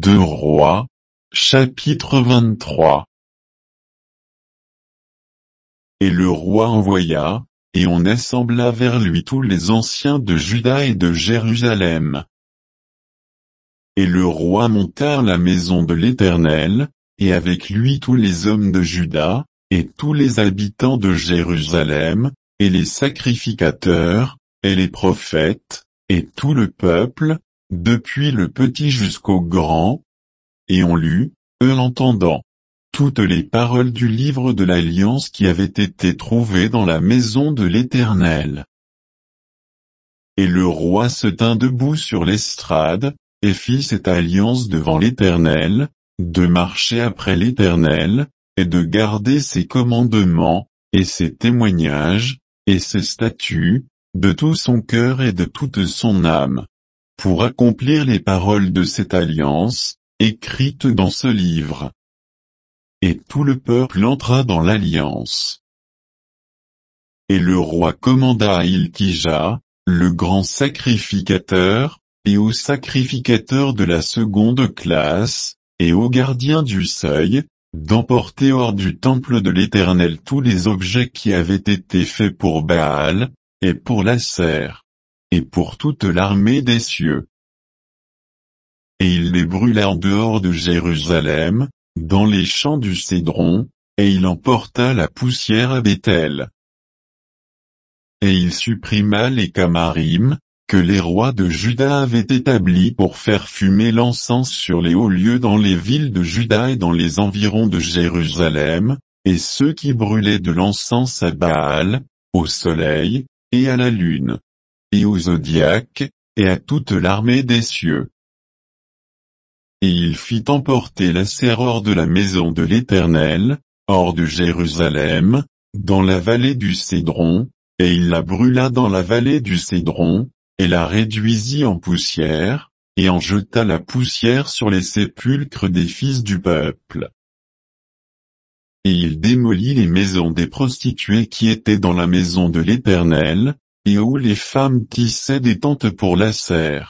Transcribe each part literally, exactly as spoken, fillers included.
deux Rois, chapitre vingt-trois. Et le roi envoya, et on assembla vers lui tous les anciens de Juda et de Jérusalem. Et le roi monta à la maison de l'Éternel, et avec lui tous les hommes de Juda, et tous les habitants de Jérusalem, et les sacrificateurs, et les prophètes, et tout le peuple, depuis le petit jusqu'au grand. Et on lut, eux l'entendant, toutes les paroles du livre de l'Alliance qui avait été trouvé dans la maison de l'Éternel. Et le roi se tint debout sur l'estrade, et fit cette alliance devant l'Éternel, de marcher après l'Éternel, et de garder ses commandements, et ses témoignages, et ses statuts, de tout son cœur et de toute son âme, pour accomplir les paroles de cette alliance, écrites dans ce livre. Et tout le peuple entra dans l'alliance. Et le roi commanda à Hilkija, le grand sacrificateur, et aux sacrificateurs de la seconde classe, et aux gardiens du seuil, d'emporter hors du temple de l'Éternel tous les objets qui avaient été faits pour Baal, et pour l'Asser, et pour toute l'armée des cieux. Et il les brûla en dehors de Jérusalem, dans les champs du Cédron, et il emporta la poussière à Béthel. Et il supprima les Camarim, que les rois de Juda avaient établis pour faire fumer l'encens sur les hauts lieux dans les villes de Juda et dans les environs de Jérusalem, et ceux qui brûlaient de l'encens à Baal, au soleil, et à la lune, et au zodiaque, et à toute l'armée des cieux. Et il fit emporter l'Asser hors de la maison de l'Éternel, hors de Jérusalem, dans la vallée du Cédron, et il la brûla dans la vallée du Cédron, et la réduisit en poussière, et en jeta la poussière sur les sépulcres des fils du peuple. Et il démolit les maisons des prostituées qui étaient dans la maison de l'Éternel, et où les femmes tissaient des tentes pour l'Asser.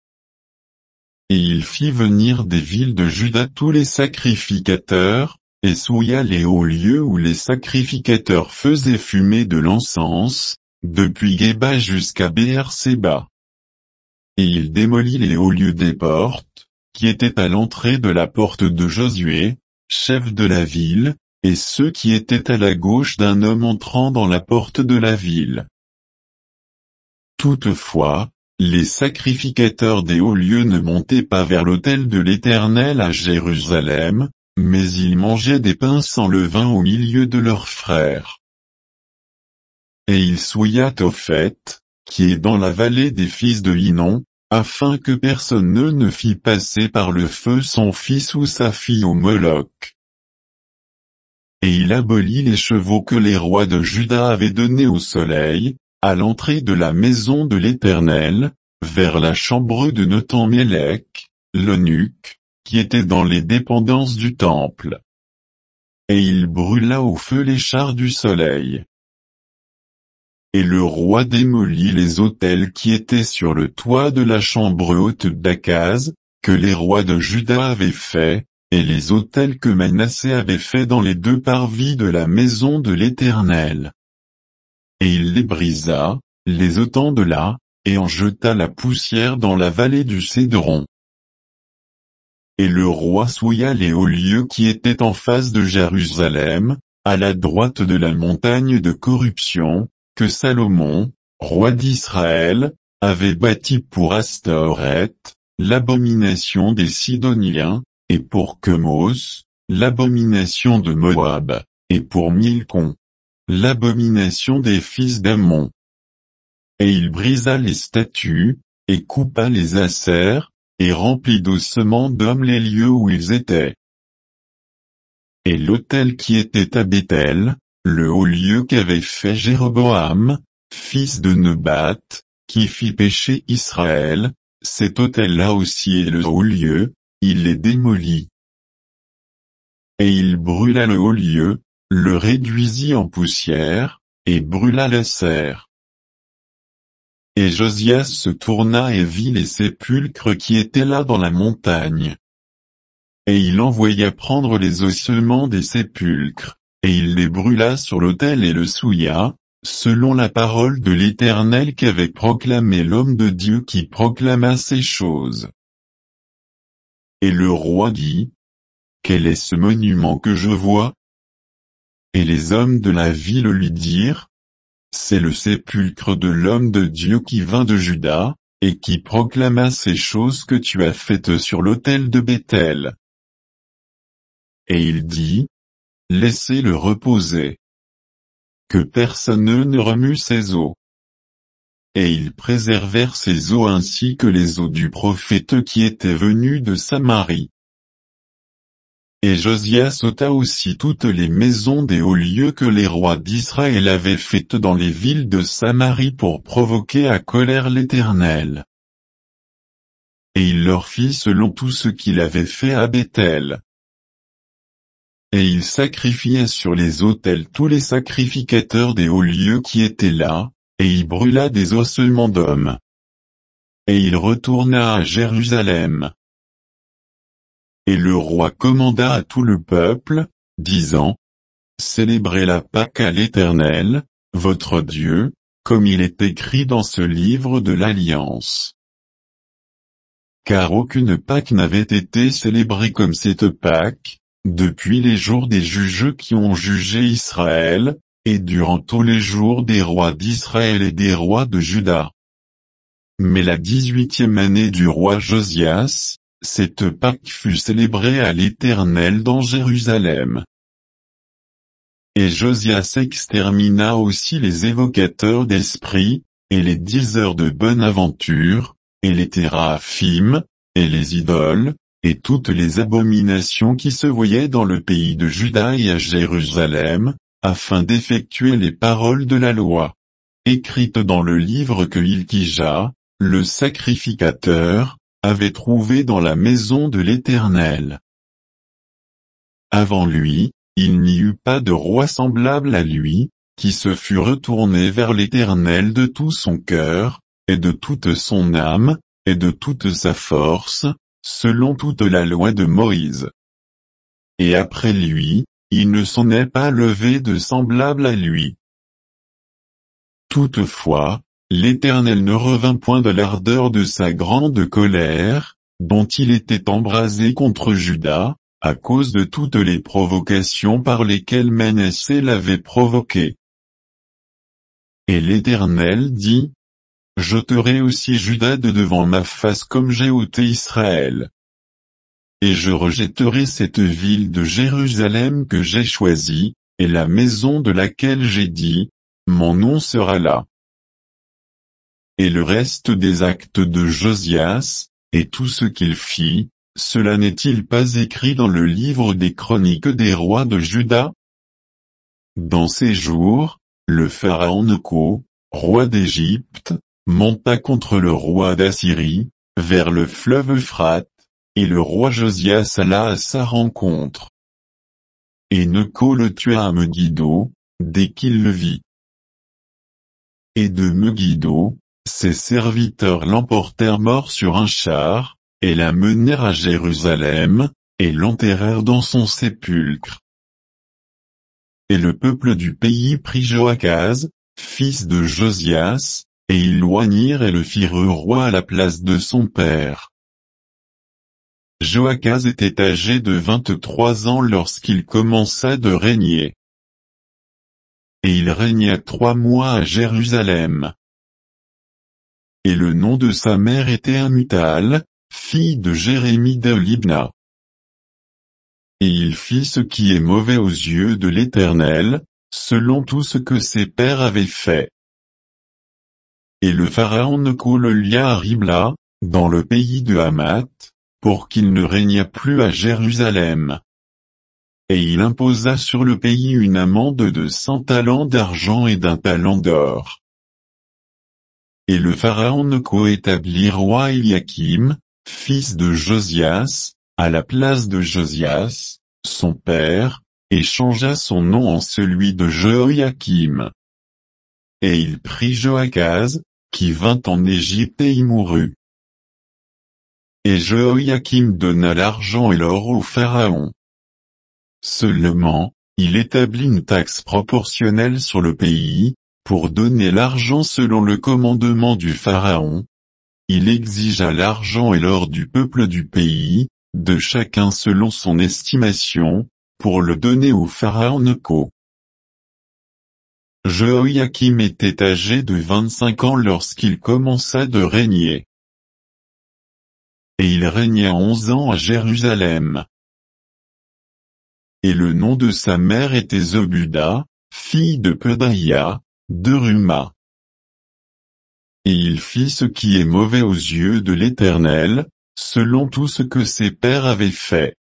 Et il fit venir des villes de Juda tous les sacrificateurs, et souilla les hauts lieux où les sacrificateurs faisaient fumer de l'encens, depuis Géba jusqu'à Béer-Séba. Et il démolit les hauts lieux des portes, qui étaient à l'entrée de la porte de Josué, chef de la ville, et ceux qui étaient à la gauche d'un homme entrant dans la porte de la ville. Toutefois, les sacrificateurs des hauts lieux ne montaient pas vers l'autel de l'Éternel à Jérusalem, mais ils mangeaient des pains sans levain au milieu de leurs frères. Et il souilla Tophet, qui est dans la vallée des fils de Hinnom, afin que personne ne ne fît passer par le feu son fils ou sa fille au Moloch. Et il abolit les chevaux que les rois de Juda avaient donnés au soleil, à l'entrée de la maison de l'Éternel, vers la chambre de Notan-Mélec, l'eunuque, qui était dans les dépendances du temple. Et il brûla au feu les chars du soleil. Et le roi démolit les autels qui étaient sur le toit de la chambre haute d'Akaz, que les rois de Juda avaient fait, et les autels que Manassé avait fait dans les deux parvis de la maison de l'Éternel. Et il les brisa, les ôtant de là, et en jeta la poussière dans la vallée du Cédron. Et le roi souilla les hauts lieux qui étaient en face de Jérusalem, à la droite de la montagne de corruption, que Salomon, roi d'Israël, avait bâti pour Astoret, l'abomination des Sidoniens, et pour Chemos, l'abomination de Moab, et pour Milcom, l'abomination des fils d'Ammon. Et il brisa les statues, et coupa les Assers, et remplit d'ossements d'hommes les lieux où ils étaient. Et l'autel qui était à Béthel, le haut lieu qu'avait fait Jéroboam, fils de Nebat, qui fit pécher Israël, cet autel-là aussi est le haut lieu, il les démolit. Et il brûla le haut lieu, le réduisit en poussière, et brûla l'Asser. Et Josias se tourna et vit les sépulcres qui étaient là dans la montagne. Et il envoya prendre les ossements des sépulcres, et il les brûla sur l'autel et le souilla, selon la parole de l'Éternel qu'avait proclamé l'homme de Dieu qui proclama ces choses. Et le roi dit, quel est ce monument que je vois? Et les hommes de la ville lui dirent, c'est le sépulcre de l'homme de Dieu qui vint de Juda, et qui proclama ces choses que tu as faites sur l'autel de Béthel. Et il dit, laissez-le reposer. Que personne ne remue ses os. Et ils préservèrent ces eaux ainsi que les eaux du prophète qui était venu de Samarie. Et Josias ôta aussi toutes les maisons des hauts lieux que les rois d'Israël avaient faites dans les villes de Samarie pour provoquer à colère l'Éternel. Et il leur fit selon tout ce qu'il avait fait à Béthel. Et il sacrifia sur les autels tous les sacrificateurs des hauts lieux qui étaient là, et il brûla des ossements d'hommes. Et il retourna à Jérusalem. Et le roi commanda à tout le peuple, disant, célébrez la Pâque à l'Éternel, votre Dieu, comme il est écrit dans ce livre de l'Alliance. Car aucune Pâque n'avait été célébrée comme cette Pâque, depuis les jours des juges qui ont jugé Israël, et durant tous les jours des rois d'Israël et des rois de Juda. Mais la dix-huitième année du roi Josias, cette Pâque fut célébrée à l'Éternel dans Jérusalem. Et Josias extermina aussi les évocateurs d'esprit, et les diseurs de bonne aventure, et les téraphim, et les idoles, et toutes les abominations qui se voyaient dans le pays de Juda et à Jérusalem, afin d'effectuer les paroles de la loi, écrites dans le livre que Hilkija, le sacrificateur, avait trouvé dans la maison de l'Éternel. Avant lui, il n'y eut pas de roi semblable à lui, qui se fût retourné vers l'Éternel de tout son cœur, et de toute son âme, et de toute sa force, selon toute la loi de Moïse. Et après lui, il ne s'en est pas levé de semblable à lui. Toutefois, l'Éternel ne revint point de l'ardeur de sa grande colère, dont il était embrasé contre Juda, à cause de toutes les provocations par lesquelles Manassé l'avait provoqué. Et l'Éternel dit, j'ôterai aussi Juda de devant ma face comme j'ai ôté Israël. Et je rejetterai cette ville de Jérusalem que j'ai choisie, et la maison de laquelle j'ai dit, mon nom sera là. Et le reste des actes de Josias, et tout ce qu'il fit, cela n'est-il pas écrit dans le livre des chroniques des rois de Juda? Dans ces jours, le pharaon Necho, roi d'Égypte, monta contre le roi d'Assyrie, vers le fleuve Euphrate, et le roi Josias alla à sa rencontre. Et Necho le tua à Megiddo, dès qu'il le vit. Et de Megiddo, ses serviteurs l'emportèrent mort sur un char, et la menèrent à Jérusalem, et l'enterrèrent dans son sépulcre. Et le peuple du pays prit Joachaz, fils de Josias, et ils l'oignirent et le firent roi à la place de son père. Joachaz était âgé de vingt-trois ans lorsqu'il commença de régner. Et il régna trois mois à Jérusalem. Et le nom de sa mère était Amutal, fille de Jérémie de Libna. Et il fit ce qui est mauvais aux yeux de l'Éternel, selon tout ce que ses pères avaient fait. Et le pharaon Necho le lia à Ribla, dans le pays de Hamath, pour qu'il ne régnât plus à Jérusalem. Et il imposa sur le pays une amende de cent talents d'argent et d'un talent d'or. Et le pharaon Necho établit roi Eliakim, fils de Josias, à la place de Josias, son père, et changea son nom en celui de Joachim. Et il prit Joachaz, qui vint en Égypte et y mourut. Et Jehoïakim donna l'argent et l'or au Pharaon. Seulement, il établit une taxe proportionnelle sur le pays, pour donner l'argent selon le commandement du Pharaon. Il exigea l'argent et l'or du peuple du pays, de chacun selon son estimation, pour le donner au Pharaon Necho. Jehoïakim était âgé de vingt-cinq ans lorsqu'il commença de régner. Et il régna onze ans à Jérusalem. Et le nom de sa mère était Zobuda, fille de Pedaïa, de Ruma. Et il fit ce qui est mauvais aux yeux de l'Éternel, selon tout ce que ses pères avaient fait.